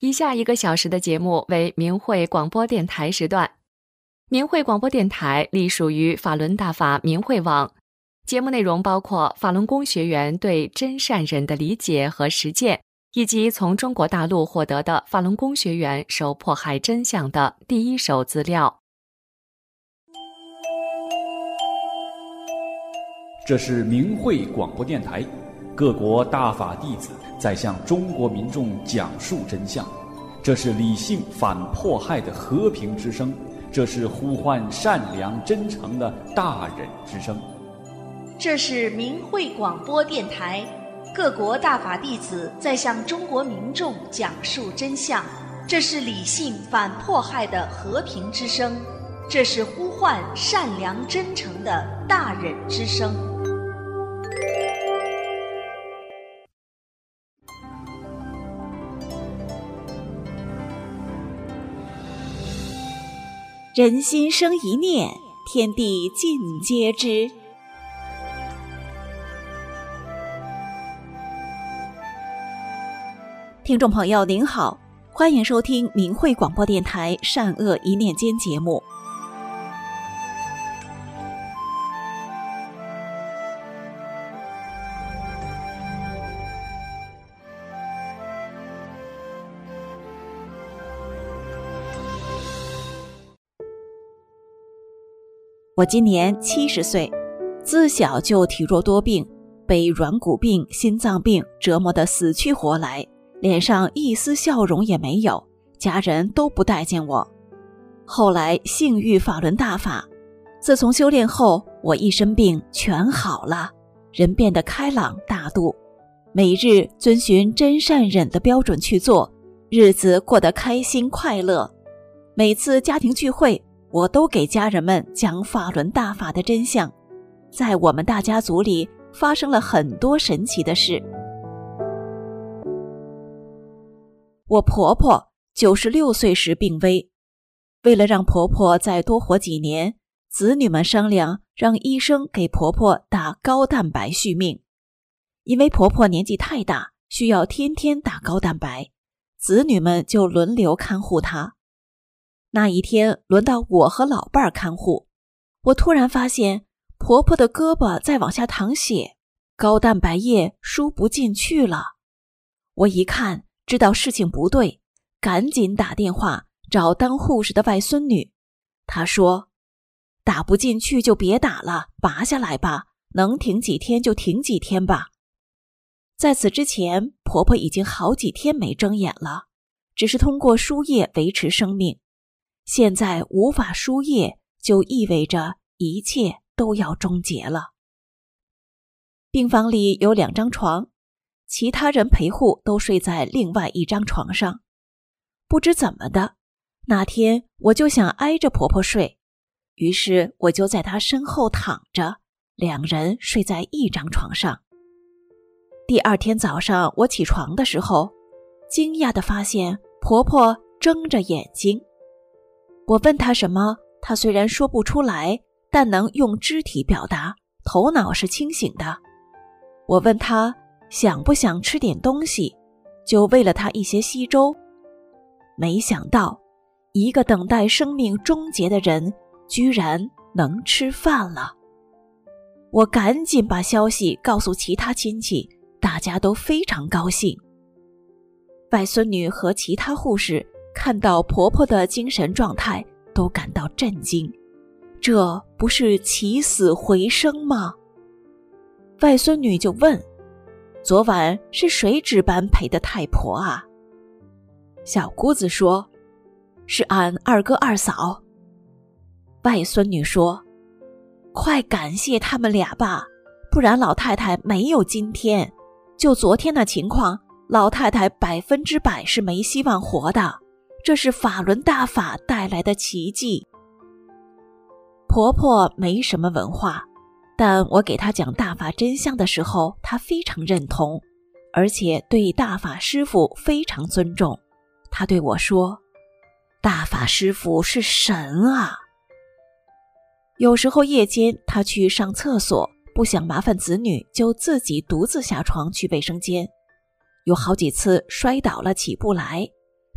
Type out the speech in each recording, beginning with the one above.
以下1个小时的节目为明慧广播电台时段。明慧广播电台隶属于法轮大法明慧网，节目内容包括法轮功学员对真善忍的理解和实践，以及从中国大陆获得的法轮功学员受迫害真相的第一手资料。 这是明慧广播电台，各国大法弟子在向中国民众讲述真相。这是理性反迫害的和平之声，这是呼唤善良真诚的大忍之声。 这是明慧广播电台，各国大法弟子在向中国民众讲述真相。这是理性反迫害的和平之声，这是呼唤善良真诚的大忍之声。 人心生一念，天地尽皆知。听众朋友您好，欢迎收听明慧广播电台善恶一念间节目。我今年70岁，自小就体弱多病，被软骨病、心脏病折磨得死去活来，脸上一丝笑容也没有，家人都不待见我。后来幸遇法轮大法，自从修炼后，我一身病全好了，人变得开朗大度，每日遵循真善忍的标准去做，日子过得开心快乐。每次家庭聚会，我都给家人们讲法轮大法的真相，在我们大家族里发生了很多神奇的事。我婆婆96岁时病危，为了让婆婆再多活几年，子女们商量让医生给婆婆打高蛋白续命。因为婆婆年纪太大，需要天天打高蛋白，子女们就轮流看护她。那一天轮到我和老伴儿看护，我突然发现婆婆的胳膊在往下淌血，高蛋白液输不进去了。我一看知道事情不对，赶紧打电话找当护士的外孙女。她说，打不进去就别打了，拔下来吧，能停几天就停几天吧。在此之前，婆婆已经好几天没睁眼了，只是通过输液维持生命。现在无法输液，就意味着一切都要终结了。病房里有2张床，其他人陪护都睡在另外1张床上。不知怎么的，那天我就想挨着婆婆睡，于是我就在她身后躺着，2人睡在1张床上。第2天早上我起床的时候，惊讶地发现婆婆睁着眼睛。我问她什么，她虽然说不出来，但能用肢体表达，头脑是清醒的。我问她想不想吃点东西，就喂了她一些稀粥。没想到，一个等待生命终结的人，居然能吃饭了。我赶紧把消息告诉其他亲戚，大家都非常高兴。外孙女和其他护士看到婆婆的精神状态，都感到震惊，这不是起死回生吗？外孙女就问，昨晚是谁值班陪的太婆啊？小姑子说，是俺2哥2嫂。外孙女说，快感谢他们俩吧，不然老太太没有今天。就昨天的情况，老太太100%是没希望活的，这是法轮大法带来的奇迹。婆婆没什么文化，但我给她讲大法真相的时候，她非常认同，而且对大法师父非常尊重。她对我说，大法师父是神啊。有时候夜间她去上厕所，不想麻烦子女，就自己独自下床去卫生间。有好几次摔倒了起不来，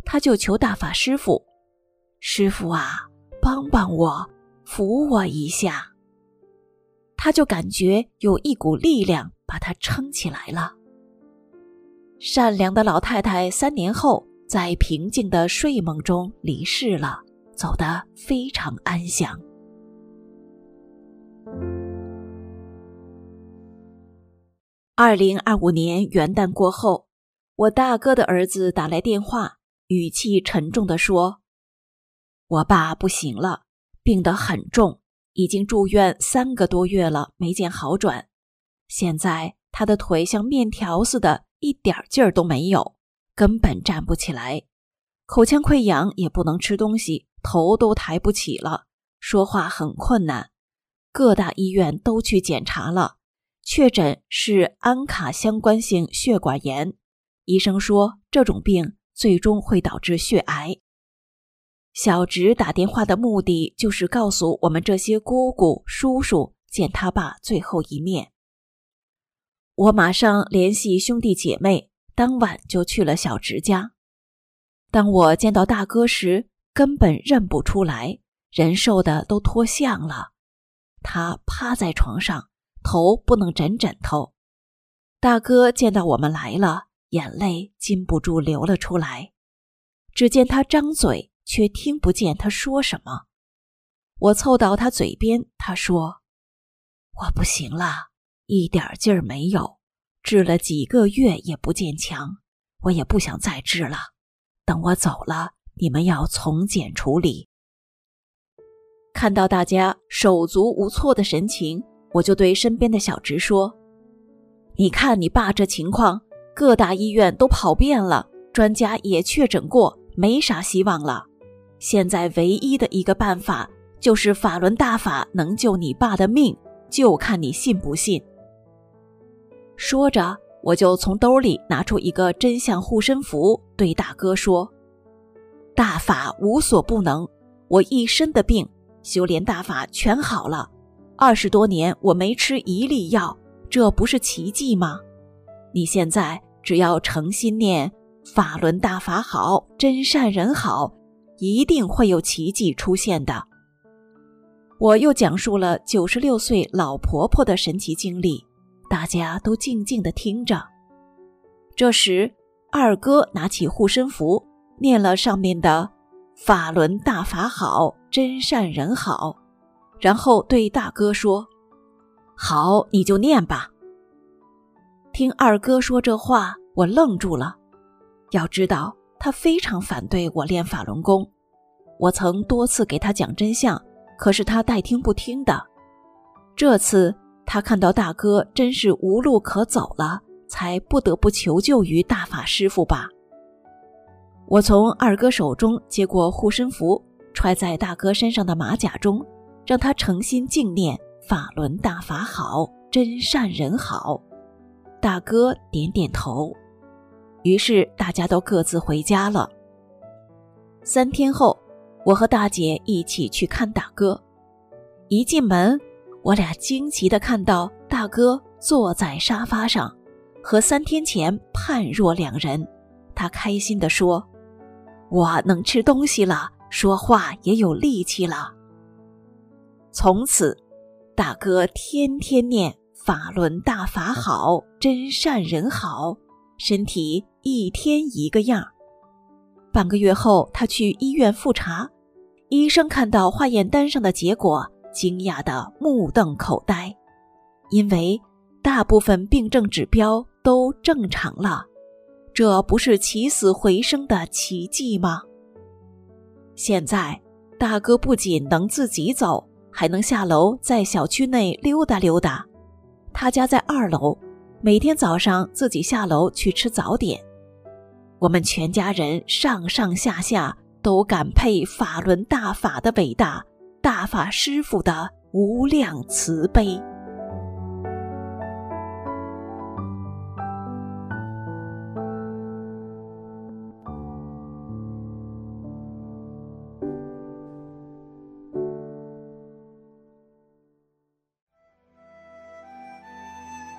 他就求大法师父：师父啊，帮帮我，扶我一下。他就感觉有一股力量把他撑起来了。善良的老太太3年后在平静的睡梦中离世了，走得非常安详。2025年元旦过后，我大哥的儿子打来电话，语气沉重地说：我爸不行了，病得很重，已经住院3个多月了，没见好转。现在他的腿像面条似的，一点劲儿都没有，根本站不起来，口腔溃疡也不能吃东西，头都抬不起了，说话很困难。各大医院都去检查了，确诊是安卡相关性血管炎，医生说这种病最终会导致血癌。小侄打电话的目的就是告诉我们这些姑姑叔叔见他爸最后一面。我马上联系兄弟姐妹，当晚就去了小侄家。当我见到大哥时，根本认不出来，人瘦的都脱相了。他趴在床上，头不能枕枕头。大哥见到我们来了，眼泪禁不住流了出来。只见他张嘴，却听不见他说什么。我凑到他嘴边，他说：我不行了，一点劲儿没有，治了几个月也不见强，我也不想再治了。等我走了，你们要从简处理。看到大家手足无措的神情，我就对身边的小侄说：你看你爸这情况，各大医院都跑遍了，专家也确诊过，没啥希望了。现在唯一的一个办法，就是法轮大法能救你爸的命，就看你信不信。说着，我就从兜里拿出一个真相护身符，对大哥说：大法无所不能，我一身的病修炼大法全好了，20多年我没吃一粒药，这不是奇迹吗？你现在只要诚心念法轮大法好，真善人好，一定会有奇迹出现的。我又讲述了96岁老婆婆的神奇经历，大家都静静地听着。这时二哥拿起护身符，念了上面的法轮大法好，真善人好，然后对大哥说：好，你就念吧。听二哥说这话，我愣住了。要知道他非常反对我练法轮功，我曾多次给他讲真相，可是他代听不听的。这次他看到大哥真是无路可走了，才不得不求救于大法师父吧。我从二哥手中接过护身符，揣在大哥身上的马甲中，让他诚心静念法轮大法好，真善人好。大哥点点头。于是大家都各自回家了。3天后，我和大姐一起去看大哥。一进门，我俩惊奇地看到大哥坐在沙发上，和3天前判若两人。他开心地说：我能吃东西了，说话也有力气了。从此，大哥天天念法轮大法好，真善人好，身体一天一个样。半个月后，他去医院复查，医生看到化验单上的结果，惊讶得目瞪口呆，因为大部分病症指标都正常了，这不是起死回生的奇迹吗？现在大哥不仅能自己走，还能下楼在小区内溜达溜达。他家在2楼，每天早上自己下楼去吃早点。我们全家人上上下下都感佩法轮大法的伟大，大法师父的无量慈悲。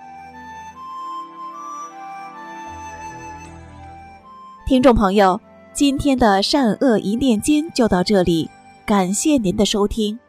听众朋友， 今天的善恶一念间就到这里，感谢您的收听。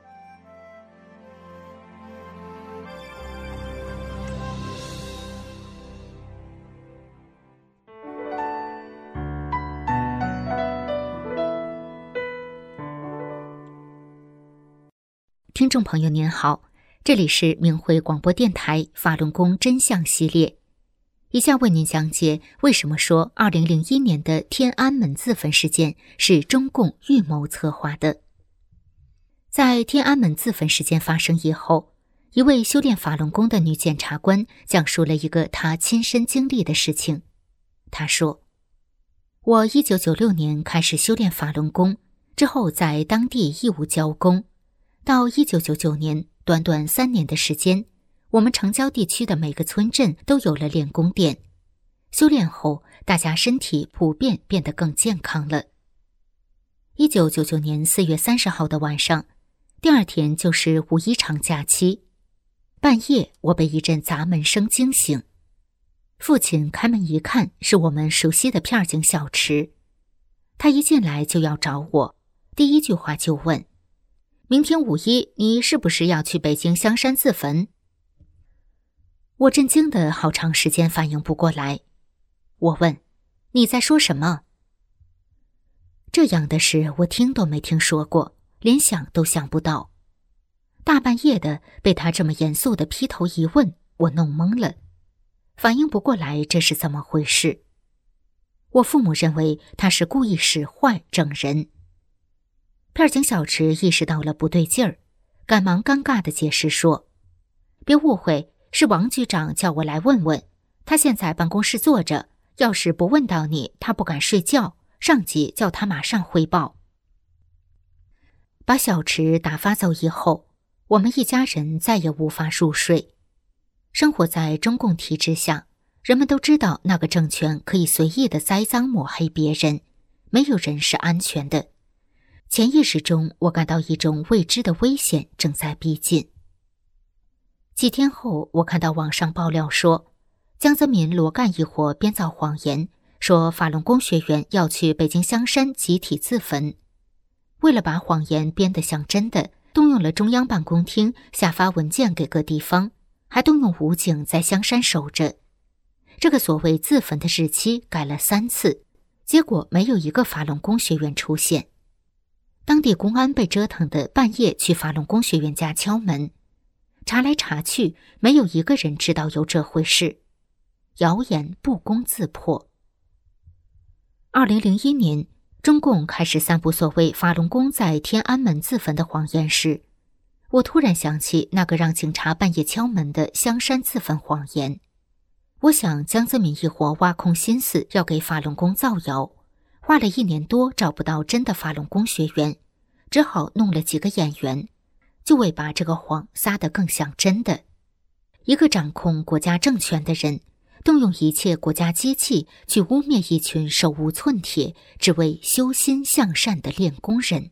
听众朋友您好，这里是明慧广播电台法轮功真相系列，以下为您讲解为什么说2001年的天安门自焚事件是中共预谋策划的。在天安门自焚事件发生以后，一位修炼法轮功的女检察官讲述了一个她亲身经历的事情。她说，我1996年开始修炼法轮功，之后在当地义务教功，到1999年短短3年的时间，我们城郊地区的每个村镇都有了练功店。修炼后，大家身体普遍变得更健康了。1999年4月30号的晚上，第二天就是五一长假期。半夜，我被一阵砸门声惊醒。父亲开门一看，是我们熟悉的片警小池。他一进来就要找我，第一句话就问：明天五一，你是不是要去北京香山自焚？我震惊的好长时间反应不过来。我问：你在说什么？这样的事我听都没听说过，连想都想不到。大半夜的被他这么严肃的劈头一问，我弄懵了，反应不过来这是怎么回事。我父母认为他是故意使坏整人。片警小池意识到了不对劲儿，赶忙尴尬地解释说：别误会，是王局长叫我来问问，他现在办公室坐着，要是不问到你，他不敢睡觉，上级叫他马上汇报。把小池打发走以后，我们一家人再也无法入睡。生活在中共体制下，人们都知道那个政权可以随意地栽赃抹黑别人，没有人是安全的。潜意识中，我感到一种未知的危险正在逼近。几天后，我看到网上爆料说，江泽民、罗干一伙编造谎言，说法轮功学员要去北京香山集体自焚。为了把谎言编得像真的，动用了中央办公厅下发文件给各地方，还动用武警在香山守着。这个所谓自焚的日期改了3次，结果没有一个法轮功学员出现。当地公安被折腾的半夜去法轮功学员家敲门，查来查去，没有一个人知道有这回事。谣言不攻自破。2001年，中共开始散布所谓法轮功在天安门自焚的谎言时，我突然想起那个让警察半夜敲门的香山自焚谎言。我想江泽民一伙挖空心思要给法轮功造谣，花了1年多找不到真的法轮功学员，只好弄了几个演员，就为把这个谎撒得更像真的。一个掌控国家政权的人，动用一切国家机器去污蔑一群手无寸铁只为修心向善的练功人。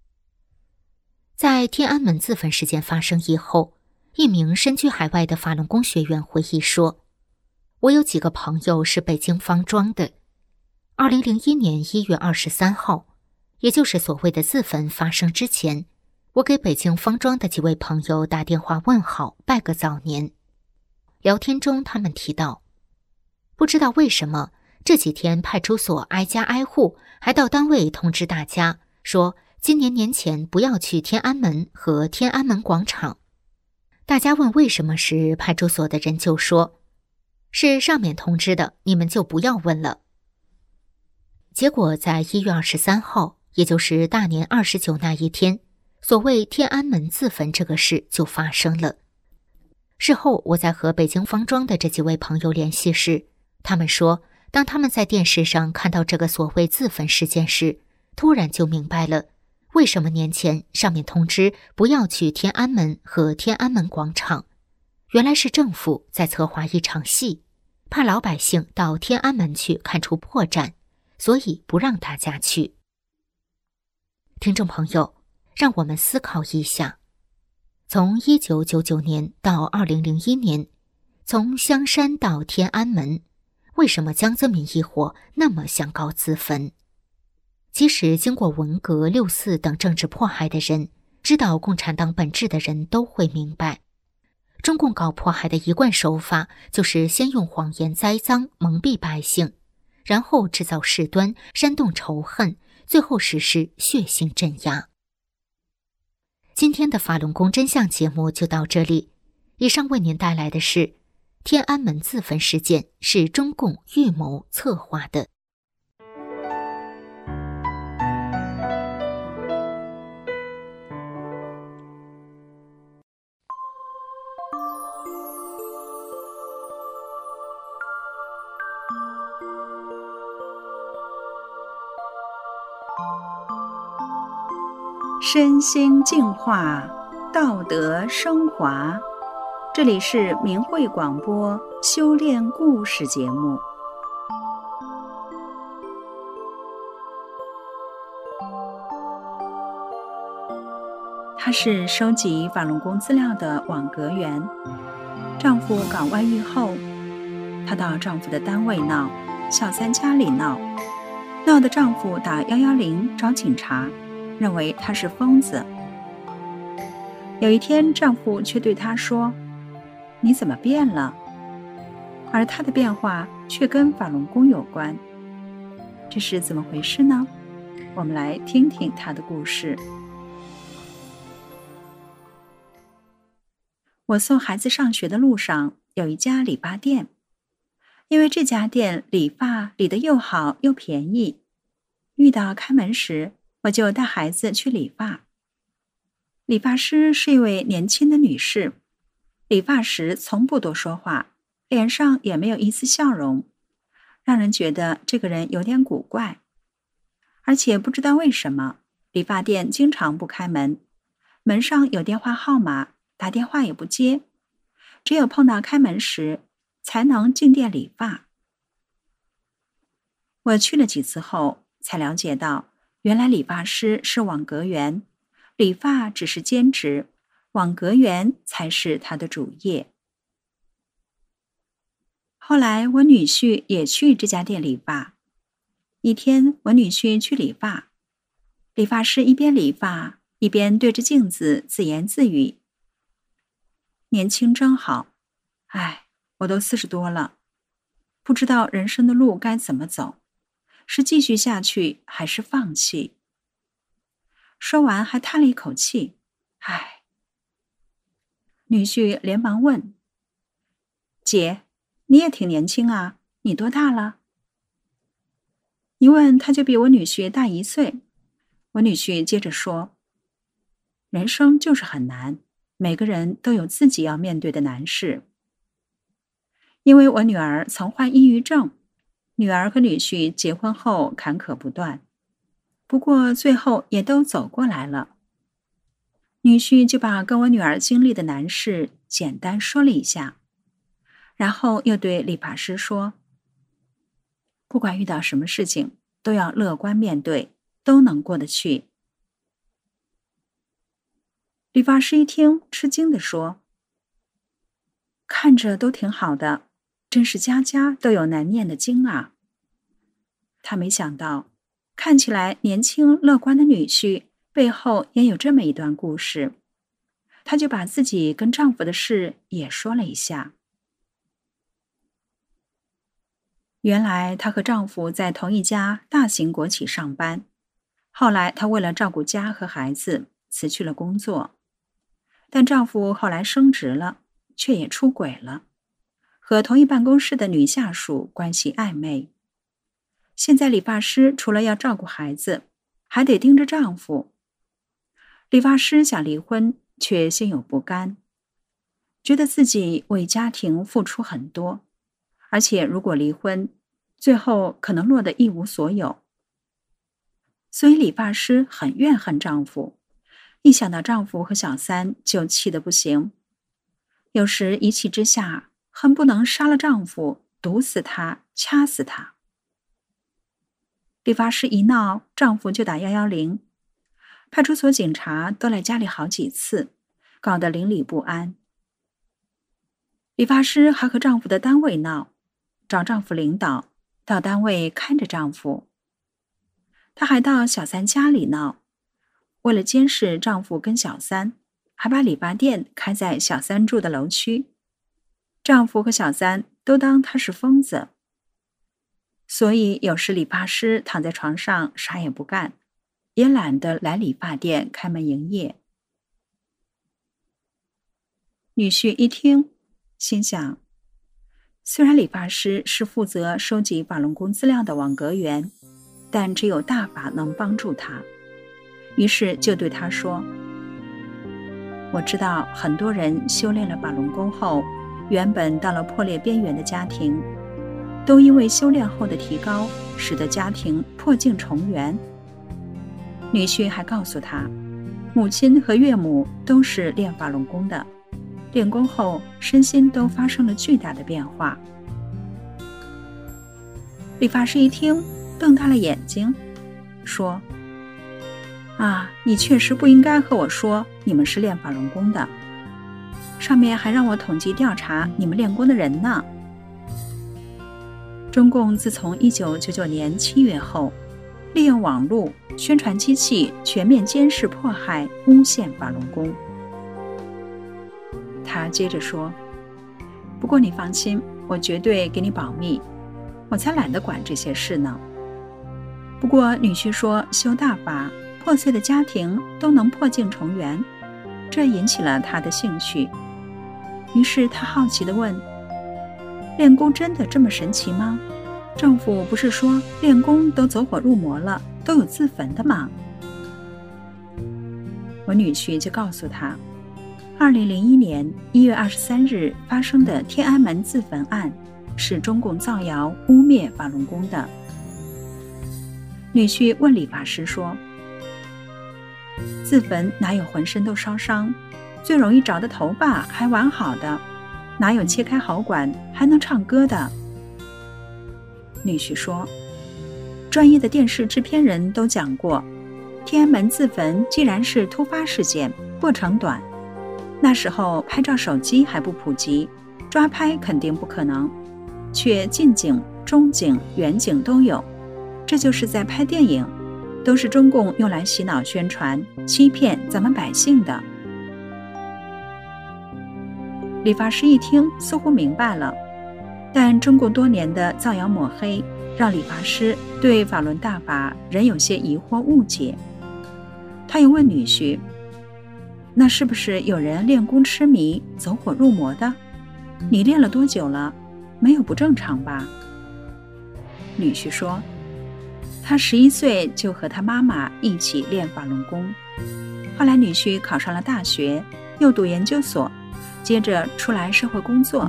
在天安门自焚事件发生以后，一名身居海外的法轮功学员回忆说，我有几个朋友是北京方庄的。2001年1月23号，也就是所谓的自焚发生之前，我给北京方庄的几位朋友打电话问好，拜个早年。聊天中他们提到，不知道为什么这几天派出所挨家挨户，还到单位通知大家说今年年前不要去天安门和天安门广场。大家问为什么时，派出所的人就说，是上面通知的，你们就不要问了。结果在1月23号，也就是大年29那一天，所谓天安门自焚这个事就发生了。事后我在和北京方庄的这几位朋友联系时，他们说，当他们在电视上看到这个所谓自焚事件时，突然就明白了，为什么年前上面通知不要去天安门和天安门广场。原来是政府在策划一场戏，怕老百姓到天安门去看出破绽，所以不让大家去。听众朋友，让我们思考一下，从1999年到2001年，从香山到天安门，为什么江泽民一伙那么想搞自焚？ 即使经过文革、六四等政治迫害的人，知道共产党本质的人都会明白，中共搞迫害的一贯手法就是先用谎言栽赃蒙蔽百姓，然后制造事端，煽动仇恨，最后实施血腥镇压。今天的法轮功真相节目就到这里，以上为您带来的是天安门自焚事件是中共预谋策划的。 身心净化，道德升华。这里是明慧广播修炼故事节目。她是收集法轮功资料的网格员。丈夫搞外遇后，她到丈夫的单位闹，小三家里闹，闹得丈夫打110找警察，认为她是疯子。有一天，丈夫却对她说：“你怎么变了？”而她的变化却跟法轮功有关，这是怎么回事呢？我们来听听她的故事。我送孩子上学的路上，有一家理发店，因为这家店理发理得又好又便宜，遇到开门时，我就带孩子去理发。理发师是一位年轻的女士，理发时从不多说话，脸上也没有一丝笑容，让人觉得这个人有点古怪。而且不知道为什么，理发店经常不开门，门上有电话号码，打电话也不接，只有碰到开门时才能进店理发。我去了几次后，才了解到原来理发师是网格员，理发只是兼职，网格员才是他的主业。后来我女婿也去这家店理发。一天，我女婿去理发，理发师一边理发一边对着镜子自言自语：“年轻真好，哎，我都40多了，不知道人生的路该怎么走，是继续下去还是放弃。”说完还叹了一口气，唉。女婿连忙问：“姐，你也挺年轻啊，你多大了？”一问他就比我女婿大1岁。我女婿接着说：“人生就是很难，每个人都有自己要面对的难事。因为我女儿曾患抑郁症，女儿和女婿结婚后坎坷不断，不过最后也都走过来了。”女婿就把跟我女儿经历的难事简单说了一下，然后又对理发师说：“不管遇到什么事情，都要乐观面对，都能过得去。”理发师一听，吃惊地说：“看着都挺好的，真是家家都有难念的经啊。”他没想到，看起来年轻乐观的女婿背后也有这么一段故事，他就把自己跟丈夫的事也说了一下。原来她和丈夫在同一家大型国企上班，后来她为了照顾家和孩子，辞去了工作。但丈夫后来升职了，却也出轨了，和同一办公室的女下属关系暧昧。现在理发师除了要照顾孩子，还得盯着丈夫。理发师想离婚，却心有不甘，觉得自己为家庭付出很多，而且如果离婚，最后可能落得一无所有。所以理发师很怨恨丈夫，一想到丈夫和小三就气得不行，有时一气之下恨不能杀了丈夫，毒死他，掐死他。理发师一闹，丈夫就打110，派出所警察都来家里好几次，搞得邻里不安。理发师还和丈夫的单位闹，找丈夫领导到单位看着丈夫。 她还到小三家里闹，为了监视丈夫跟小三，还把理发店开在小三住的楼区。丈夫和小三都当她是疯子，所以有时理发师躺在床上啥也不干，也懒得来理发店开门营业。女婿一听，心想，虽然理发师是负责收集法轮功资料的网格员，但只有大法能帮助他，于是就对他说，我知道很多人修炼了法轮功后，原本到了破裂边缘的家庭，都因为修炼后的提高，使得家庭破镜重圆。女婿还告诉他，母亲和岳母都是练法轮功的，练功后身心都发生了巨大的变化。理发师一听，瞪大了眼睛，说，啊，你确实不应该和我说你们是练法轮功的，上面还让我统计调查你们练功的人呢。中共自从1999年7月后，利用网络宣传机器全面监视迫害诬陷法轮功。他接着说，不过你放心，我绝对给你保密，我才懒得管这些事呢。不过女婿说修大法，破碎的家庭都能破镜重圆，这引起了他的兴趣。于是他好奇地问，练功真的这么神奇吗？政府不是说练功都走火入魔了，都有自焚的吗？我女婿就告诉他，2001年1月23日发生的天安门自焚案是中共造谣污蔑法轮功的。女婿问理发师说，自焚哪有浑身都烧伤，最容易着的头发还完好的，哪有切开喉管还能唱歌的？女婿说，专业的电视制片人都讲过，天安门自焚既然是突发事件，过程短，那时候拍照手机还不普及，抓拍肯定不可能，却近景、中景、远景都有，这就是在拍电影，都是中共用来洗脑宣传、欺骗咱们百姓的。理发师一听，似乎明白了，但中共多年的造谣抹黑，让理发师对法轮大法仍有些疑惑误解。他又问女婿，那是不是有人练功痴迷，走火入魔的？你练了多久了？没有不正常吧？女婿说，他11岁就和他妈妈一起练法轮功，后来女婿考上了大学，又读研究所，接着出来社会工作。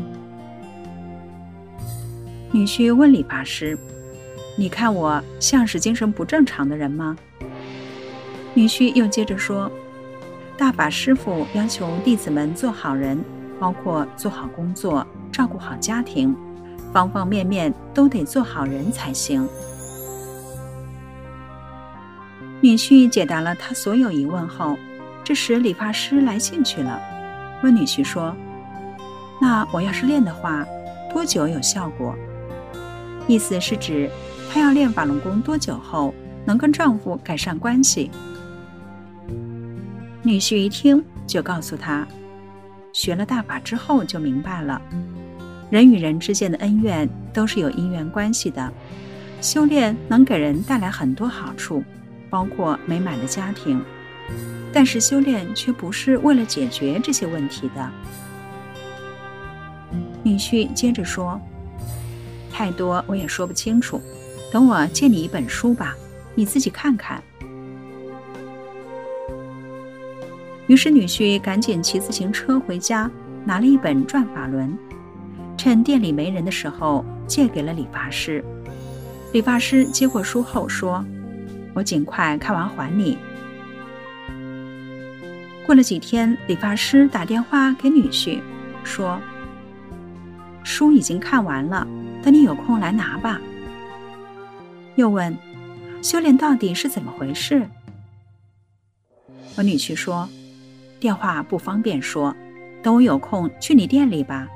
女婿问理发师，你看我像是精神不正常的人吗？女婿又接着说，大法师父要求弟子们做好人，包括做好工作，照顾好家庭，方方面面都得做好人才行。女婿解答了他所有疑问后，这时理发师来兴趣了，问女婿说，那我要是练的话，多久有效果？意思是指她要练法轮功多久后能跟丈夫改善关系。女婿一听就告诉她，学了大法之后就明白了，人与人之间的恩怨都是有因缘关系的，修炼能给人带来很多好处，包括美满的家庭，但是修炼却不是为了解决这些问题的。女婿接着说，太多我也说不清楚，等我借你一本书吧，你自己看看。于是女婿赶紧骑自行车回家，拿了一本《转法轮》，趁店里没人的时候借给了理发师。理发师接过书后说，我尽快看完还你。过了几天，理发师打电话给女婿说，书已经看完了，等你有空来拿吧。又问，修炼到底是怎么回事？我女婿说，电话不方便说，等我有空去你店里吧。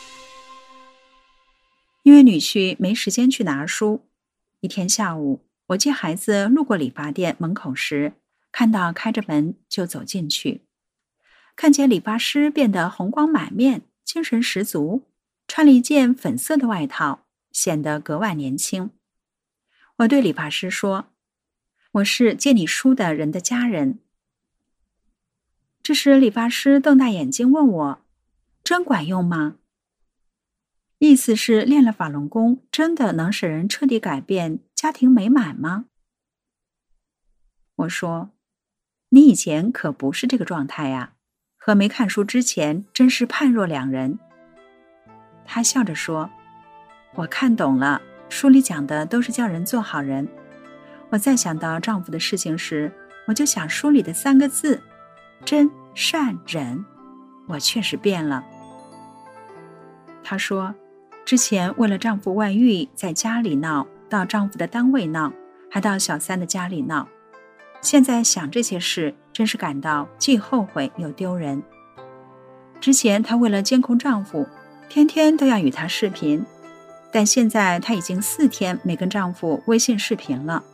因为女婿没时间去拿书，一天下午， 我接孩子路过理发店门口时，看到开着门就走进去，看见理发师变得红光满面，精神十足，穿了一件粉色的外套，显得格外年轻。我对理发师说：“我是借你书的人的家人。”这时理发师瞪大眼睛问我：“真管用吗？”意思是练了法轮功真的能使人彻底改变，家庭美满吗？我说：“你以前可不是这个状态呀，和没看书之前真是判若两人。”他笑着说：“我看懂了，书里讲的都是叫人做好人。我再想到丈夫的事情时，我就想书里的3个字：真善忍。我确实变了。”她说，之前为了丈夫外遇，在家里闹，到丈夫的单位闹，还到小三的家里闹。现在想这些事，真是感到既后悔又丢人。之前她为了监控丈夫，天天都要与他视频，但现在她已经4天没跟丈夫微信视频了。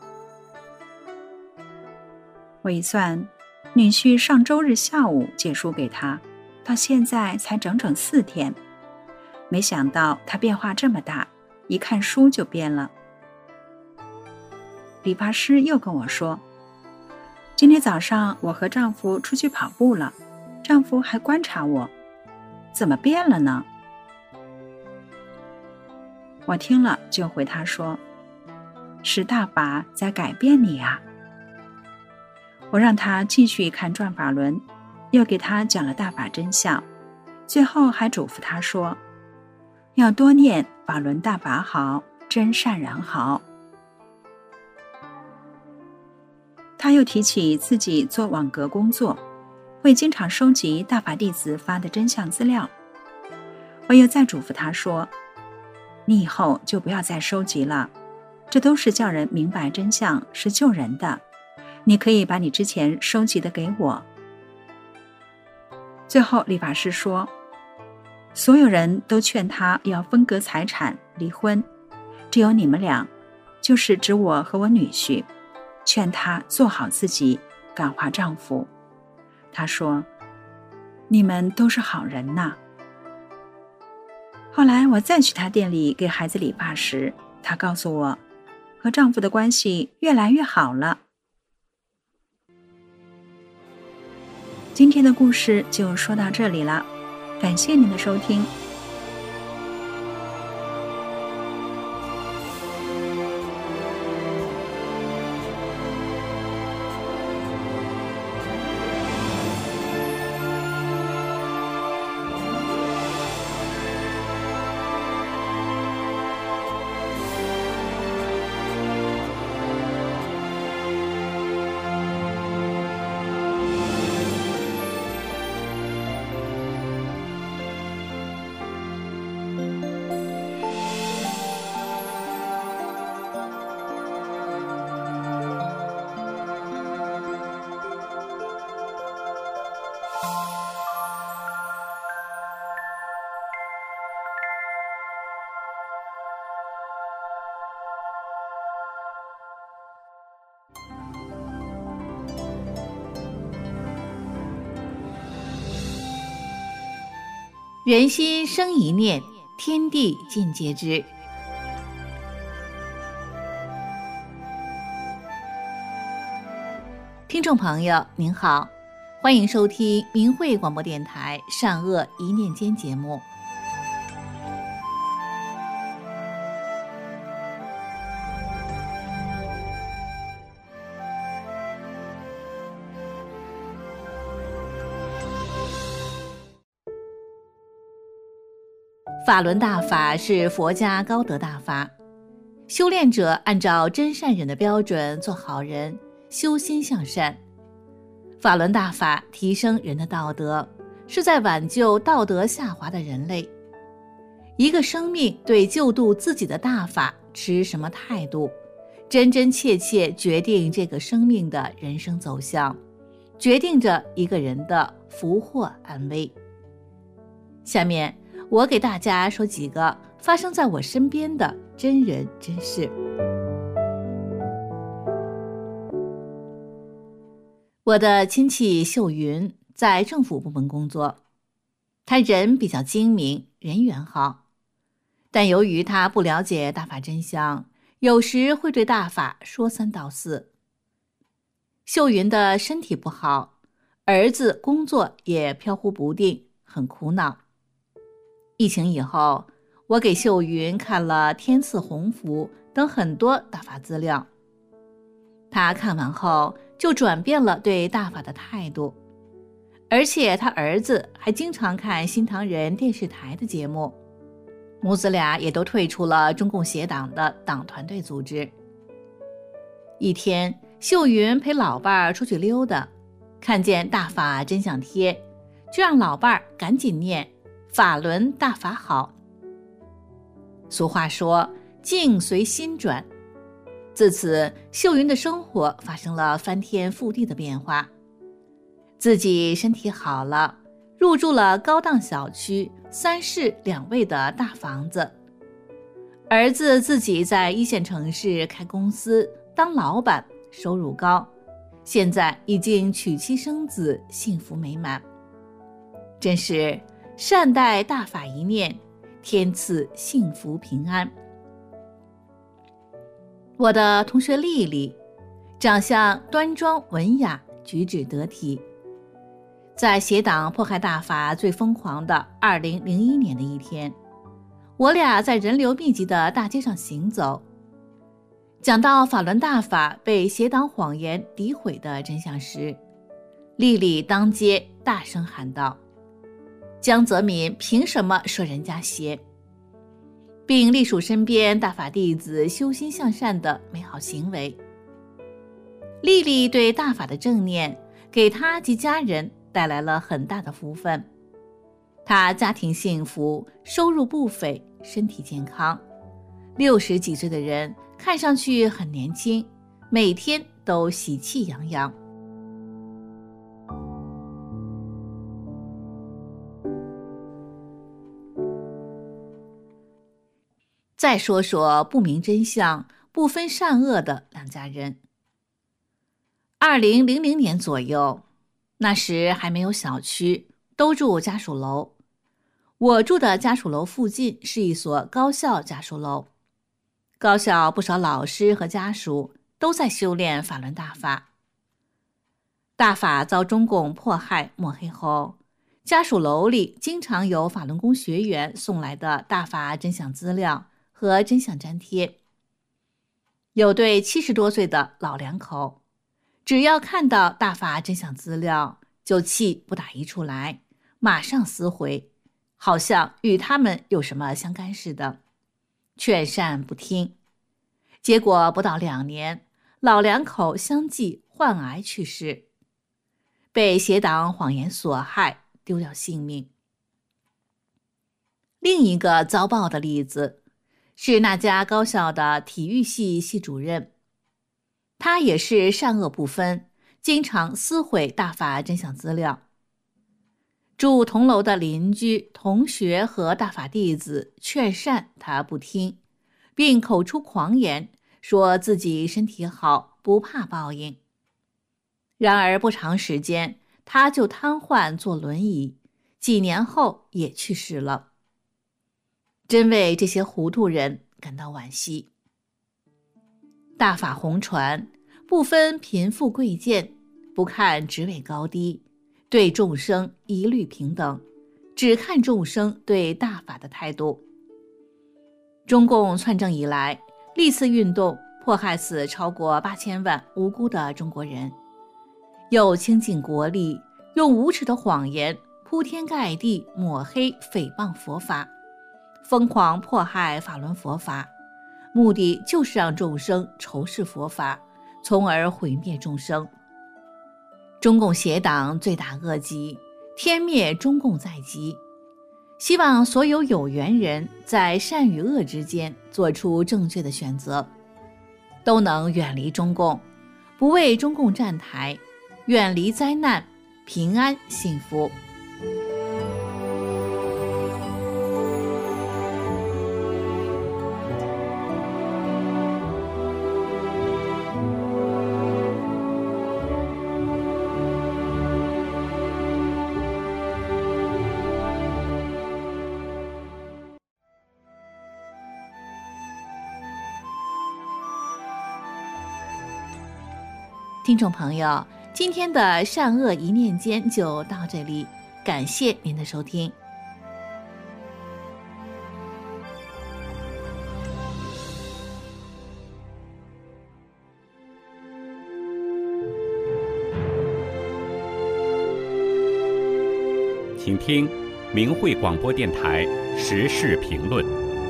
我一算，女婿上周日下午借书给她，到现在才整整4天。没想到她变化这么大，一看书就变了。理发师又跟我说，今天早上我和丈夫出去跑步了，丈夫还观察我，怎么变了呢？我听了就回他说，是大法在改变你啊。我让他继续看转法轮，又给他讲了大法真相，最后还嘱咐他说，要多念法轮大法好，真善人好。他又提起自己做网格工作，会经常收集大法弟子发的真相资料。我又再嘱咐他说，你以后就不要再收集了，这都是叫人明白真相，是救人的，你可以把你之前收集的给我。最后理发师说，所有人都劝他要分割财产离婚，只有你们俩，就是指我和我女婿，劝他做好自己，感化丈夫。他说，你们都是好人呐。后来我再去他店里给孩子理发时，他告诉我，和丈夫的关系越来越好了。今天的故事就说到这里了，感谢您的收听。 人心生一念，天地尽皆知。听众朋友您好，欢迎收听明慧广播电台善恶一念间节目。法轮大法是佛家高德大法，修炼者按照真善忍的标准做好人，修心向善。法轮大法提升人的道德，是在挽救道德下滑的人类。一个生命对救度自己的大法持什么态度，真真切切决定这个生命的人生走向，决定着一个人的福祸安危。下面我给大家说几个发生在我身边的真人真事。 我的亲戚秀云在政府部门工作，他人比较精明，人缘好，但由于他不了解大法真相，有时会对大法说三道四。秀云的身体不好，儿子工作也飘忽不定，很苦恼。疫情以后，我给秀云看了《天赐鸿福》等很多大法资料，他看完后就转变了对大法的态度，而且他儿子还经常看新唐人电视台的节目，母子俩也都退出了中共协党的党团队组织。一天，秀云陪老伴儿出去溜达，看见大法真相贴，就让老伴儿赶紧念法轮大法好。俗话说境随心转，自此秀云的生活发生了翻天覆地的变化。自己身体好了，入住了高档小区3室2卫的大房子，儿子自己在1线城市开公司当老板，收入高，现在已经娶妻生子，幸福美满。真是善待大法一念，天赐幸福平安。我的同学丽丽，长相端庄文雅，举止得体。在协党迫害大法最疯狂的2001年的一天，我俩在人流密集的大街上行走，讲到法轮大法被协党谎言诋毁的真相时，丽丽当街大声喊道：江泽民凭什么说人家邪？并隶属身边大法弟子修心向善的美好行为。丽丽对大法的正念给她及家人带来了很大的福分，她家庭幸福，收入不菲，身体健康，60几岁的人看上去很年轻，每天都喜气洋洋。再说说不明真相、不分善恶的两家人。2000年左右，那时还没有小区，都住家属楼。我住的家属楼附近是一所高校家属楼，高校不少老师和家属都在修炼法轮大法。大法遭中共迫害抹黑后，家属楼里经常有法轮功学员送来的大法真相资料和真相粘贴。有对70多岁的老两口，只要看到大法真相资料，就气不打一处来，马上撕毁，好像与他们有什么相干似的，劝善不听。结果不到2年，老两口相继患癌去世，被协党谎言所害，丢掉性命。另一个遭报的例子是那家高校的体育系系主任，他也是善恶不分，经常撕毁大法真相资料。住同楼的邻居、同学和大法弟子劝善他不听，并口出狂言，说自己身体好，不怕报应。然而不长时间，他就瘫痪坐轮椅，几年后也去世了。真为这些糊涂人感到惋惜。大法红传，不分贫富贵贱，不看职位高低，对众生一律平等，只看众生对大法的态度。中共篡政以来，历次运动迫害死超过8000万无辜的中国人，又倾尽国力，用无耻的谎言铺天盖地抹黑诽谤佛法，疯狂迫害法轮佛法，目的就是让众生仇视佛法，从而毁灭众生。中共协党罪大恶极，天灭中共在即。希望所有有缘人在善与恶之间做出正确的选择，都能远离中共，不为中共站台，远离灾难，平安幸福。 听众朋友，今天的善恶一念间就到这里，感谢您的收听。 请听明慧广播电台时事评论。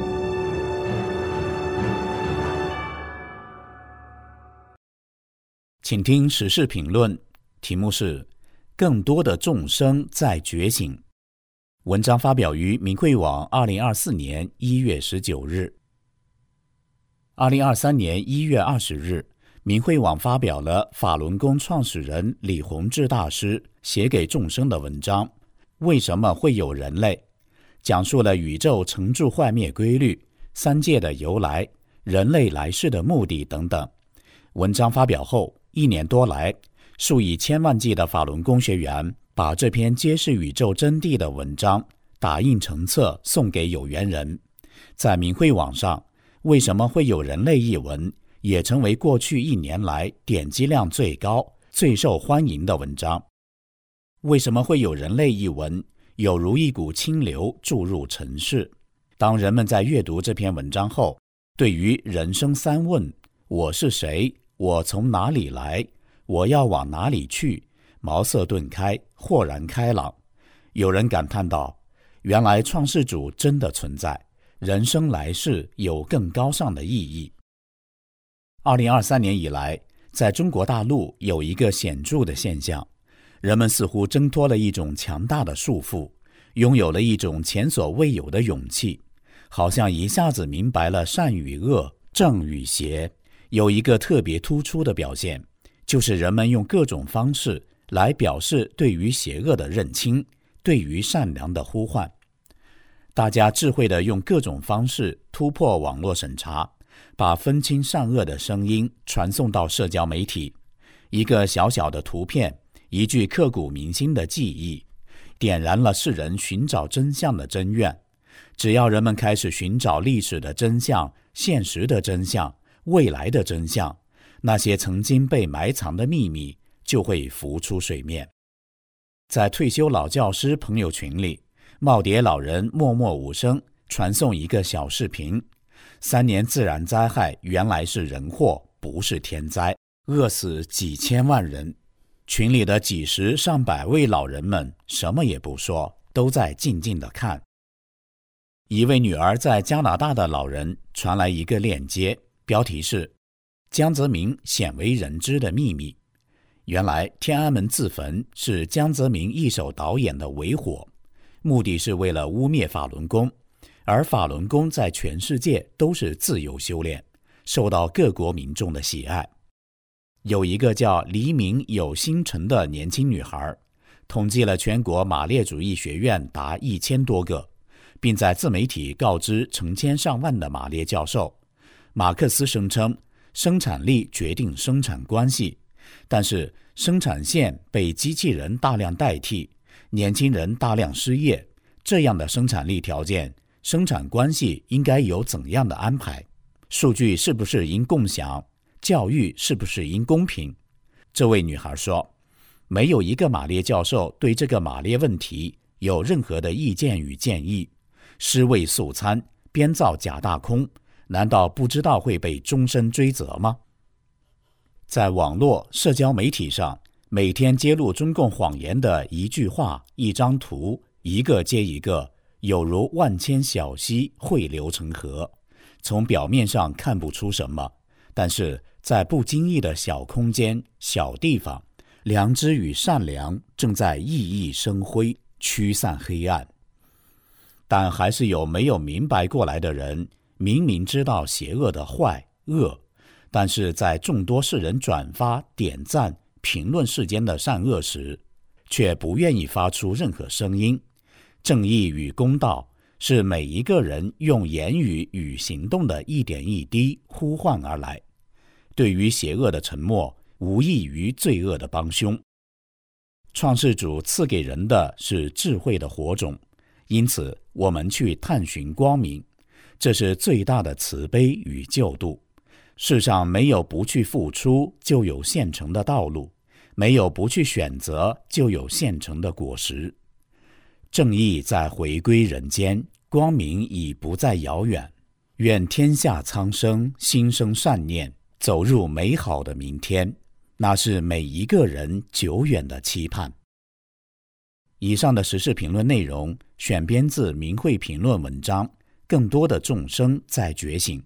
请听时事评论，题目是更多的众生在觉醒。文章发表于明慧网2024年1月19日。2023年1月20日，明慧网发表了法轮功创始人李洪志大师写给众生的文章《为什么会有人类》，讲述了宇宙成住坏灭规律、三界的由来、人类来世的目的等等。文章发表后1年多来，数以千万计的法轮功学员把这篇揭示宇宙真谛的文章打印成册送给有缘人。在明慧网上，为什么会有人类一文也成为过去1年来点击量最高、最受欢迎的文章。为什么会有人类一文有如一股清流注入尘世。当人们在阅读这篇文章后，对于人生三问，我是谁，我从哪里来，我要往哪里去，茅塞顿开，豁然开朗。有人感叹道，原来创世主真的存在，人生来世有更高尚的意义。2023年以来，在中国大陆有一个显著的现象，人们似乎挣脱了一种强大的束缚，拥有了一种前所未有的勇气，好像一下子明白了善与恶、正与邪。有一个特别突出的表现，就是人们用各种方式来表示对于邪恶的认清，对于善良的呼唤。大家智慧地用各种方式突破网络审查，把分清善恶的声音传送到社交媒体。一个小小的图片，一句刻骨铭心的记忆，点燃了世人寻找真相的真愿。只要人们开始寻找历史的真相、现实的真相、未来的真相，那些曾经被埋藏的秘密就会浮出水面。在退休老教师朋友群里，耄耋老人默默无声传送一个小视频：3年自然灾害原来是人祸，不是天灾，饿死几千万人。群里的几十上百位老人们什么也不说，都在静静地看。一位女儿在加拿大的老人传来一个链接，标题是江泽民鲜为人知的秘密。原来天安门自焚是江泽民一手导演的伪火，目的是为了污蔑法轮功，而法轮功在全世界都是自由修炼，受到各国民众的喜爱。有一个叫黎明有星辰的年轻女孩，统计了全国马列主义学院达1000多个，并在自媒体告知成千上万的马列教授。马克思声称生产力决定生产关系，但是生产线被机器人大量代替，年轻人大量失业，这样的生产力条件，生产关系应该有怎样的安排？数据是不是应共享？教育是不是应公平？这位女孩说，没有一个马列教授对这个马列问题有任何的意见与建议，尸位素餐，编造假大空，难道不知道会被终身追责吗？在网络社交媒体上，每天揭露中共谎言的一句话、一张图，一个接一个，有如万千小溪汇流成河。从表面上看不出什么，但是在不经意的小空间、小地方，良知与善良正在熠熠生辉，驱散黑暗。但还是有没有明白过来的人，明明知道邪恶的坏恶，但是在众多世人转发、点赞、评论世间的善恶时，却不愿意发出任何声音。正义与公道是每一个人用言语与行动的一点一滴呼唤而来。对于邪恶的沉默，无异于罪恶的帮凶。创世主赐给人的是智慧的火种，因此我们去探寻光明，这是最大的慈悲与救度。 世上没有不去付出就有现成的道路，没有不去选择就有现成的果实。正义在回归人间，光明已不再遥远。愿天下苍生心生善念，走入美好的明天，那是每一个人久远的期盼。以上的时事评论内容选编自明慧评论文章，更多的众生在觉醒。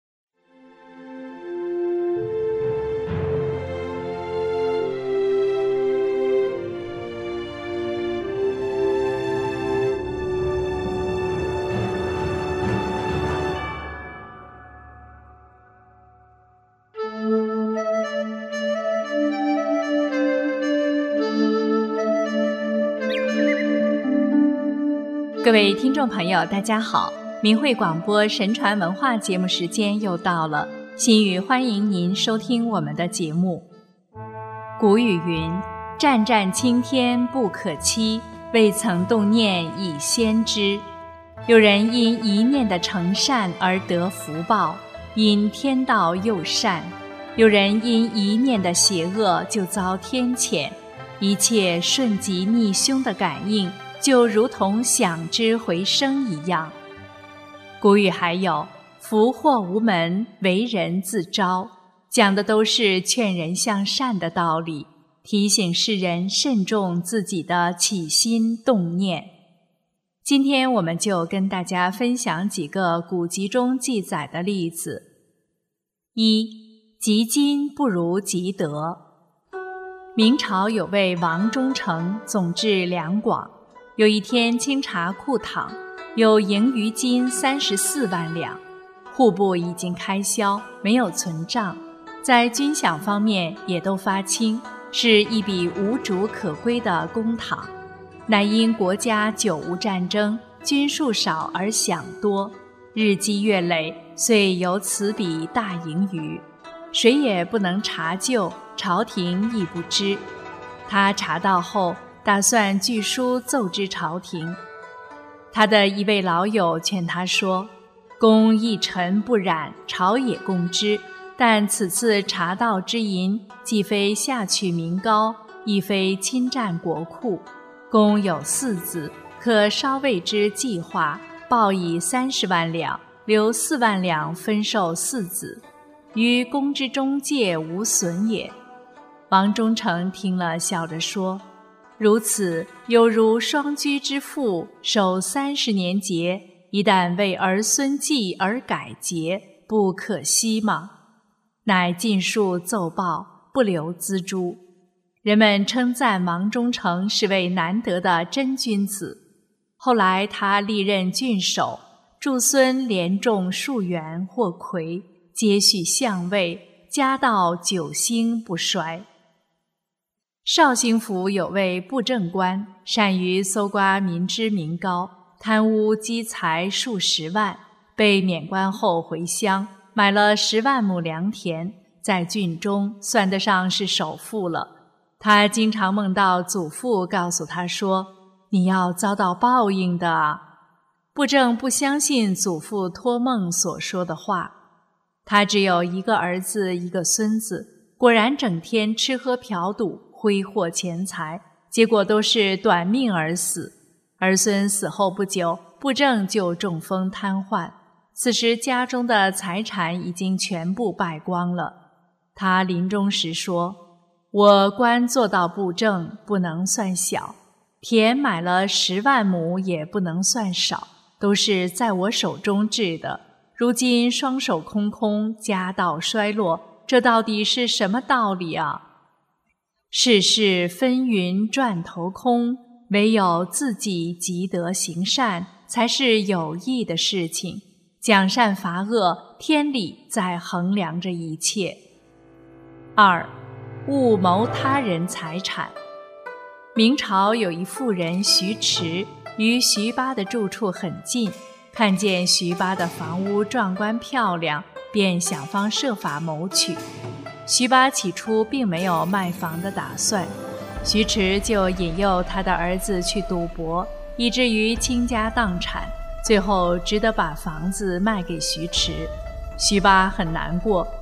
各位听众朋友，大家好！明慧广播神传文化节目时间又到了，心语欢迎您收听我们的节目。古语云：湛湛青天不可欺，未曾动念已先知。有人因一念的诚善而得福报，因天道佑善；有人因一念的邪恶就遭天谴。一切顺吉逆凶的感应，就如同响之回声一样。古语还有福祸无门，为人自招，讲的都是劝人向善的道理，提醒世人慎重自己的起心动念。今天我们就跟大家分享几个古籍中记载的例子。一，积金不如积德。明朝有位王忠诚，总治两广。有一天清查库堂，有盈余金34万两，户部已经开销，没有存账，在军饷方面也都发清，是一笔无主可归的公帑。乃因国家久无战争，军数少而饷多，日积月累，遂有此笔大盈余，谁也不能查究，朝廷亦不知。他查到后，打算据书奏知朝廷。他的一位老友劝他说：公一尘不染，朝野共知，但此次查到之银，既非下取民膏，亦非侵占国库。公有4子，可稍为之计划，报以30万两，留4万两分授4子，于公之中介无损也。王忠诚听了，笑着说：如此，犹如双居之妇守30年节，一旦为儿孙计而改节，不可惜吗？乃尽数奏报，不留锱铢。人们称赞王忠诚是位难得的真君子。后来他历任郡守，诸孙连中数元或魁，接续相位，家道久兴不衰。绍兴府有位布政官，善于搜刮民脂民膏，贪污积财数十万，被免官后回乡，买了10万亩良田，在郡中算得上是首富了。他经常梦到祖父告诉他说：你要遭到报应的啊！布政不相信祖父托梦所说的话。他只有一个儿子一个孙子，果然整天吃喝嫖赌，挥霍钱财，结果都是短命而死。儿孙死后不久，布政就中风瘫痪，此时家中的财产已经全部败光了。他临终时说：我官做到布政，不能算小，田买了10万亩也不能算少，都是在我手中治的，如今双手空空，家道衰落，这到底是什么道理啊？世事纷纭转头空，唯有自己积德行善，才是有益的事情。奖善罚恶，天理在衡量着一切。2. 勿谋他人财产。明朝有一妇人徐迟，与徐巴的住处很近，看见徐巴的房屋壮观漂亮，便想方设法谋取。徐巴起初并没有卖房的打算，徐迟就引诱他的儿子去赌博，以至于倾家荡产，最后只得把房子卖给徐迟。徐巴很难过，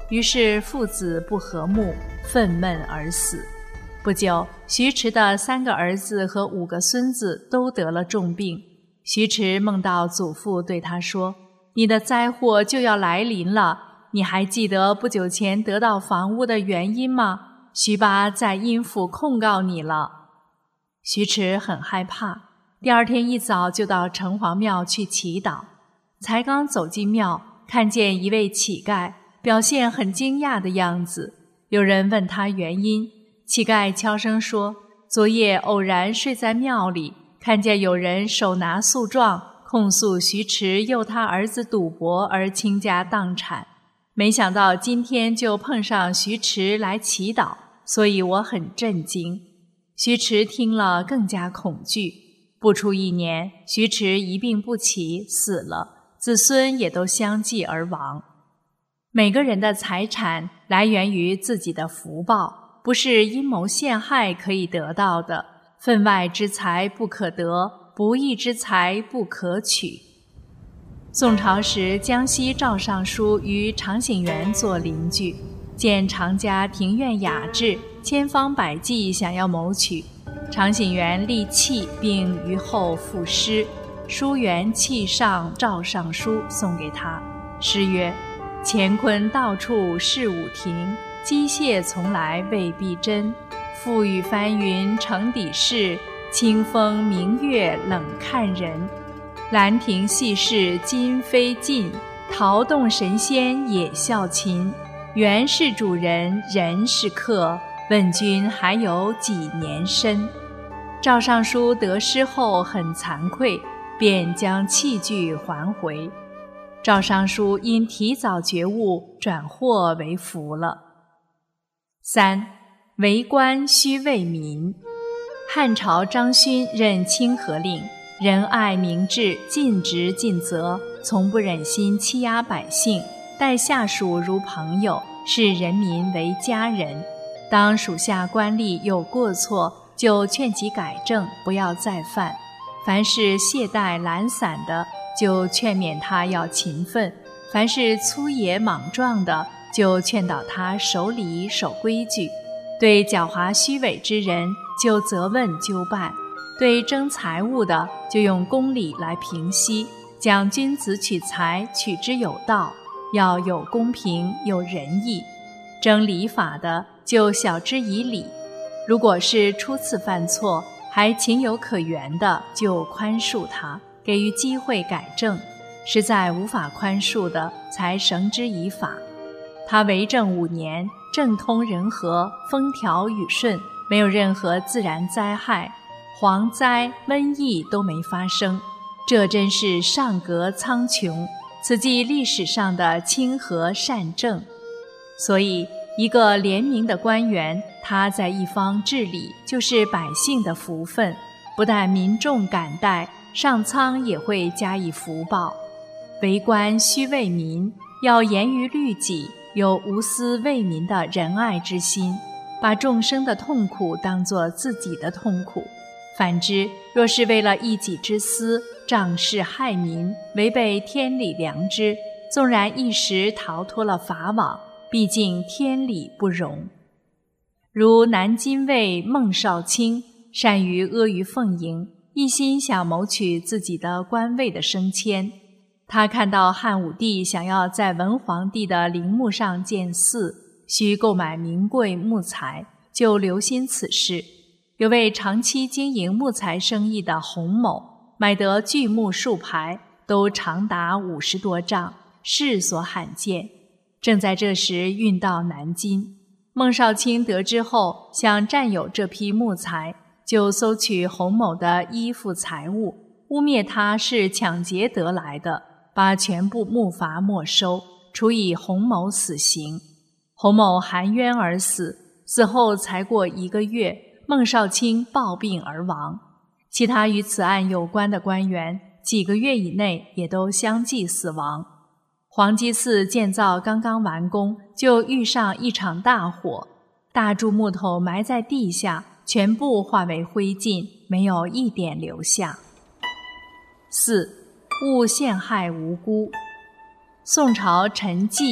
于是父子不和睦，愤懑而死。不久，徐迟的3个儿子和5个孙子都得了重病。徐迟梦到祖父对他说：“你的灾祸就要来临了，你还记得不久前得到房屋的原因吗？徐八在阴府控告你了。”徐迟很害怕，第2天一早就到城隍庙去祈祷。才刚走进庙，看见一位乞丐，表现很惊讶的样子。有人问他原因，乞丐悄声说：“昨夜偶然睡在庙里，看见有人手拿诉状，控诉徐迟诱他儿子赌博而倾家荡产。没想到今天就碰上徐迟来祈祷，所以我很震惊。”徐迟听了更加恐惧。不出1年，徐迟一病不起，死了，子孙也都相继而亡。每个人的财产来源于自己的福报，不是阴谋陷害可以得到的。分外之财不可得，不义之财不可取。宋朝时，江西赵尚书与常醒元做邻居，见常家庭院雅致，千方百计想要谋取。常醒元立契，并于后赋诗，书原契上赵尚书，送给他。诗曰：“乾坤到处是五庭，机械从来未必真。覆雨翻云成底事，清风明月冷看人。兰亭戏事今非尽，桃动神仙也笑琴。缘是主人，人是客，问君还有几年身？”赵尚书得诗后很惭愧，便将器具还回。赵尚书因提早觉悟，转祸为福了。3. 为官须为民。汉朝张勋任清河令，仁爱明志，尽职尽责，从不忍心欺压百姓，待下属如朋友，视人民为家人。当属下官吏有过错，就劝其改正，不要再犯。凡是懈怠懒散的，就劝勉他要勤奋；凡是粗野莽撞的，就劝导他守礼守规矩。对狡猾虚伪之人，就责问纠办；对争财物的，就用公理来平息。讲君子取财，取之有道，要有公平有仁义。争礼法的，就晓之以理。如果是初次犯错，还情有可原的，就宽恕他，给予机会改正；实在无法宽恕的，才绳之以法。他为政5年，政通人和，风调雨顺，没有任何自然灾害，蝗灾、瘟疫都没发生。这真是上格苍穹，此即历史上的清和善政。所以一个廉明的官员，他在一方治理，就是百姓的福分。不但民众感戴，上苍也会加以福报。为官须为民，要严于律己，有无私为民的仁爱之心，把众生的痛苦当作自己的痛苦。反之，若是为了一己之私，仗势害民，违背天理良知，纵然一时逃脱了法网，毕竟天理不容。如南京尉孟少卿，善于阿谀奉迎，一心想谋取自己的官位的升迁。他看到汉武帝想要在文皇帝的陵墓上建寺，需购买名贵木材，就留心此事。有位长期经营木材生意的洪某，买得巨木数排，都长达50多丈，世所罕见。正在这时运到南京，孟少卿得知后，想占有这批木材，就搜取洪某的衣服财物，污蔑他是抢劫得来的，把全部木筏没收，处以洪某死刑。洪某含冤而死，死后才过1个月，孟少卿暴病而亡。其他与此案有关的官员，几个月以内也都相继死亡。黄鸡寺建造刚刚完工，就遇上一场大火，大柱木头埋在地下，全部化为灰烬，没有一点留下。4. 勿陷害无辜。宋朝陈纪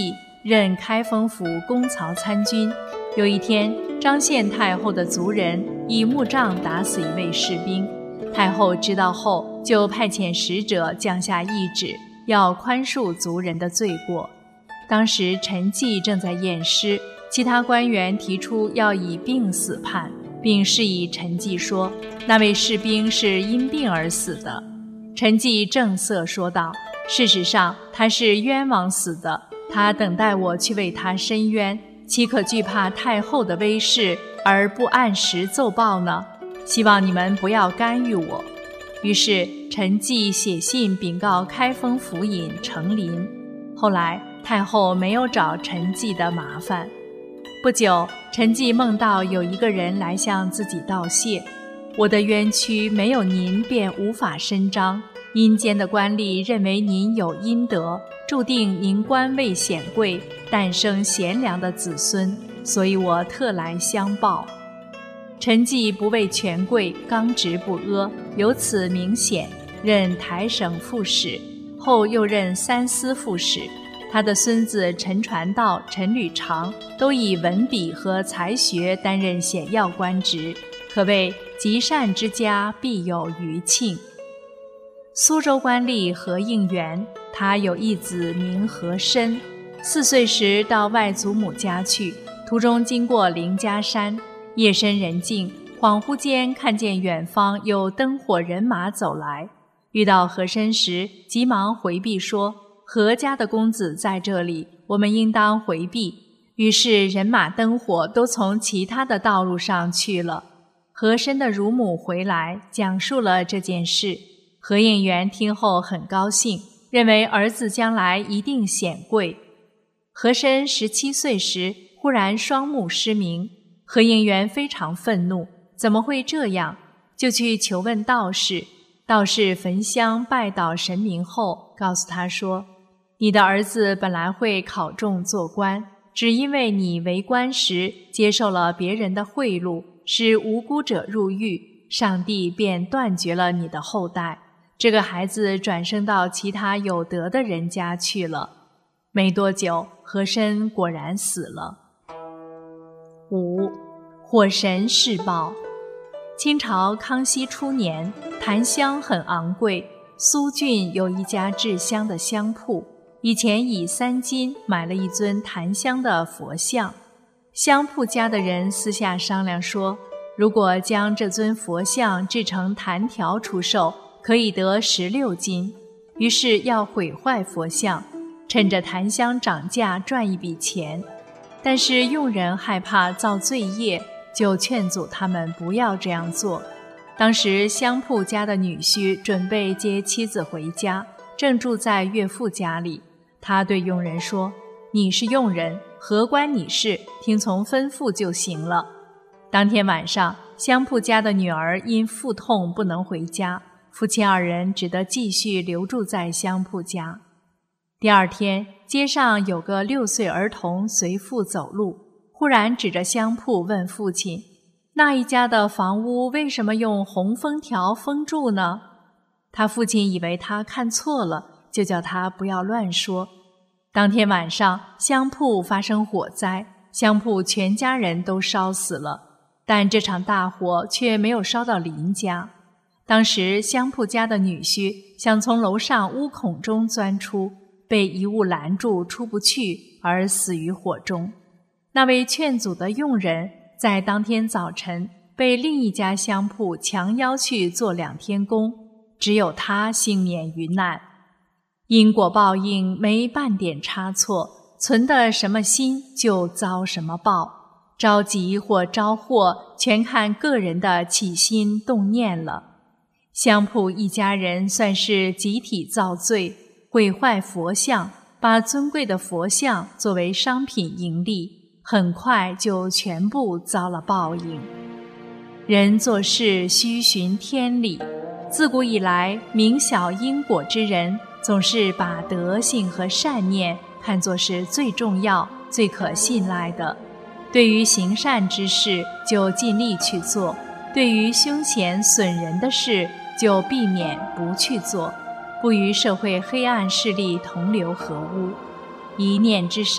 任开封府公曹参军。有一天，张献太后的族人以木杖打死一位士兵，太后知道后，就派遣使者降下懿旨，要宽恕族人的罪过。当时陈济正在验尸，其他官员提出要以病死判，并示意陈济说，那位士兵是因病而死的。陈济正色说道，事实上他是冤枉死的，他等待我去为他伸冤，岂可惧怕太后的威势而不按时奏报呢？希望你们不要干预我。于是陈济写信禀告开封府尹程琳。后来太后没有找陈济的麻烦。不久，陈济梦到有一个人来向自己道谢，我的冤屈没有您便无法伸张，阴间的官吏认为您有阴德，注定您官位显贵，诞生贤良的子孙，所以我特来相报。陈济不畏权贵，刚直不阿，由此明显，任台省副使，后又任三司副使。他的孙子陈传道、陈履常都以文笔和才学担任显要官职，可谓积善之家必有余庆。苏州官吏何应元，他有一子名和珅，4岁时到外祖母家去，途中经过凌家山，夜深人静，恍惚间看见远方有灯火人马走来，遇到和珅时，急忙回避说，何家的公子在这里，我们应当回避。于是人马灯火都从其他的道路上去了。和珅的乳母回来，讲述了这件事。何应元听后很高兴，认为儿子将来一定显贵。和珅17岁时，忽然双目失明，何应元非常愤怒，怎么会这样？就去求问道士。道士焚香拜祷神明后，告诉他说，你的儿子本来会考中做官，只因为你为官时接受了别人的贿赂，使无辜者入狱，上帝便断绝了你的后代。这个孩子转生到其他有德的人家去了。没多久，和珅果然死了。5. 火神试报。清朝康熙初年，檀香很昂贵，苏郡有一家制香的香铺，以前以3金买了一尊檀香的佛像。香铺家的人私下商量说，如果将这尊佛像制成檀条出售，可以得16金。于是要毁坏佛像，趁着檀香涨价赚一笔钱。但是佣人害怕造罪业，就劝阻他们不要这样做。当时香铺家的女婿准备接妻子回家，正住在岳父家里。他对佣人说，你是佣人，何关你事，听从吩咐就行了。当天晚上，香铺家的女儿因腹痛不能回家，夫妻2人只得继续留住在香铺家。第2天，街上有个6岁儿童随父走路，忽然指着香铺问父亲，那一家的房屋为什么用红封条封住呢？他父亲以为他看错了，就叫他不要乱说。当天晚上，香铺发生火灾，香铺全家人都烧死了，但这场大火却没有烧到邻家。当时香铺家的女婿想从楼上屋孔中钻出，被一物拦住，出不去，而死于火中。那位劝阻的佣人在当天早晨被另一家香铺强邀去做2天工，只有他幸免于难。因果报应没半点差错，存的什么心就遭什么报，着急或招祸全看个人的起心动念了。香铺一家人算是集体造罪，毁坏佛像，把尊贵的佛像作为商品盈利，很快就全部遭了报应。人做事须循天理，自古以来明晓因果之人总是把德性和善念看作是最重要、最可信赖的。对于行善之事就尽力去做，对于凶险损人的事就避免不去做，不与社会黑暗势力同流合污。一念之善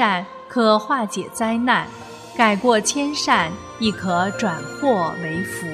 可化解灾难；改过迁善，亦可转祸为福。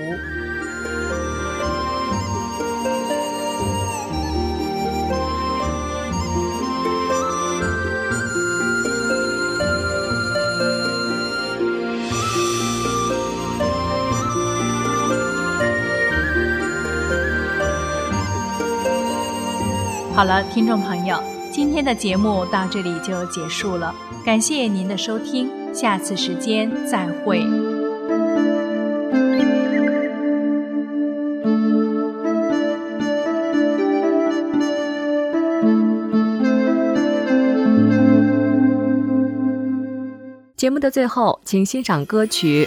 好了，听众朋友，今天的节目到这里就结束了，感谢您的收听，下次时间再会。 节目的最后，请欣赏歌曲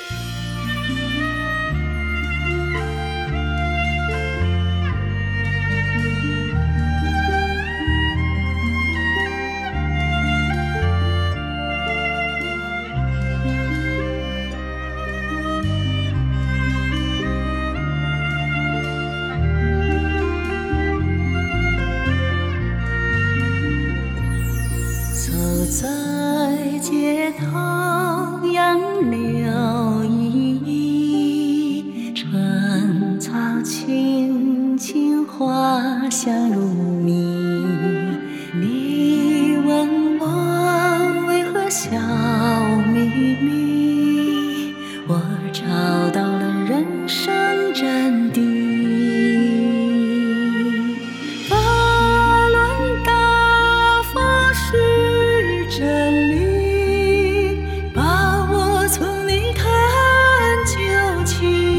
在街头杨柳依依，春草青青花香如蜜。你问我为何笑眯眯，我找到了人生真谛。真理把我从泥潭救起，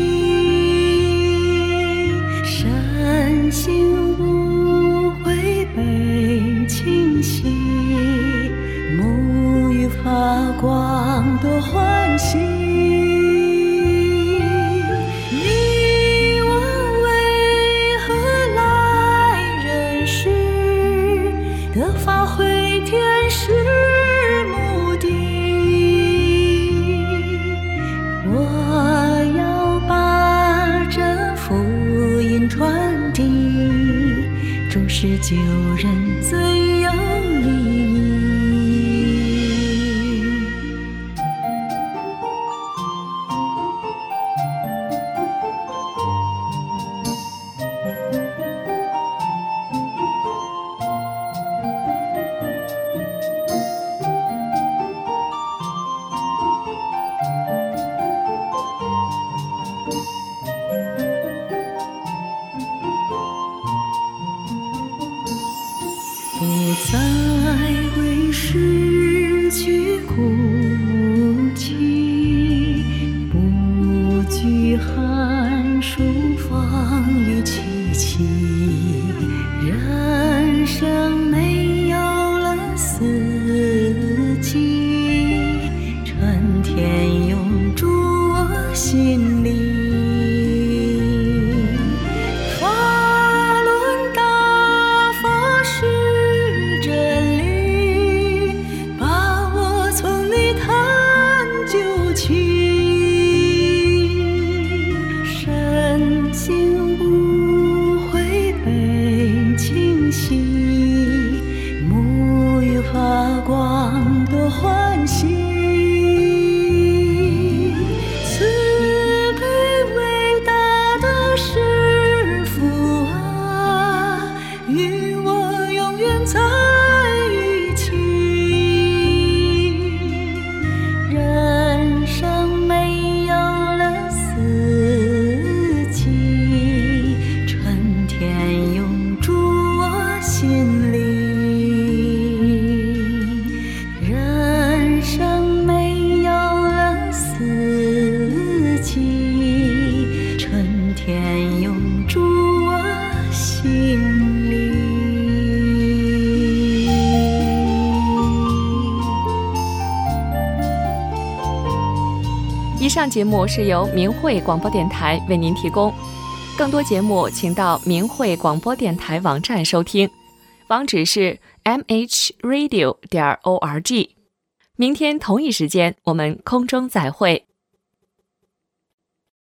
身心无悔被清洗，沐浴发光多欢喜。你问为何来人世，得发挥天使是救人最有意义。不再为失去哭泣，不惧寒暑风雨凄凄。人生没有了四季，春天永驻我心里。沐浴发光多欢喜，慈悲伟大的师父啊，与我永远在一起。人生没有了四季，春天永驻我心里。人生没有了四季，春天永驻我心里。 以上节目是由明慧广播电台为您提供，更多节目请到明慧广播电台网站收听，网址是 mhradio.org。明天同一时间我们空中再会。